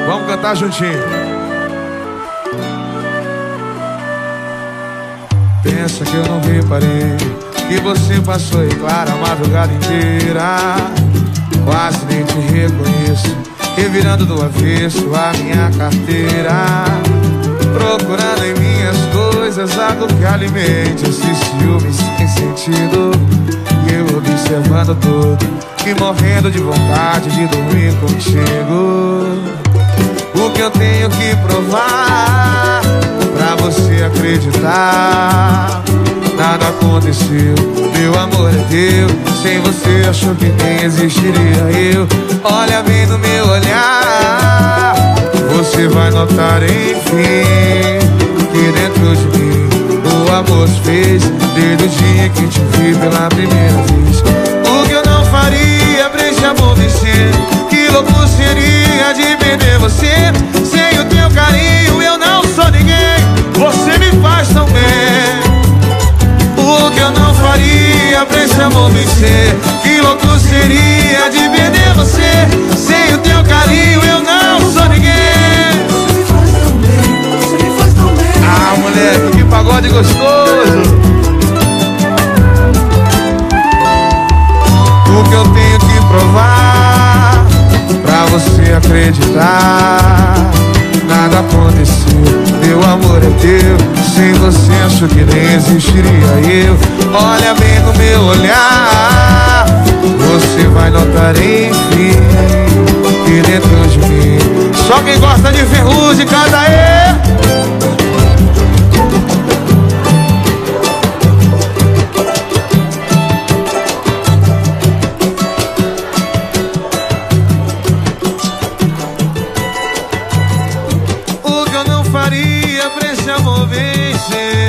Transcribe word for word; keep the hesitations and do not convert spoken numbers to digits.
Vamos cantar juntinho. Pensa que eu não reparei que você passou em claro a madrugada inteira. Quase nem te reconheço, revirando do avesso a minha carteira, procurando em minhas coisas algo que alimente esse ciúme sem sentido. E eu observando tudo e morrendo de vontade de dormir contigo. O que eu tenho que provar pra você acreditar? Nada aconteceu, meu amor é teu. Sem você achou que nem existiria eu. Olha bem no meu olhar, você vai notar enfim que dentro de mim o amor se fez desde o dia que te vi pela primeira vez. O que eu não faria pra esse amor vencer? Que louco seria de perder você. Sem o teu carinho eu não sou ninguém, você me faz tão bem. O que eu não faria pra esse amor vencer? Que louco seria de perder você. Sem o teu carinho eu não sou ninguém. Você me faz tão bem. Ah, moleque, que pagode gostoso. O que eu tenho que provar pra você acreditar? Nada aconteceu, meu amor é teu. Sem você acho que nem existiria eu. Olha bem no meu olhar, você vai notar enfim que dentro de mim só quem gosta de Ferrugem canta aí. O que eu não faria pra esse amor vencer?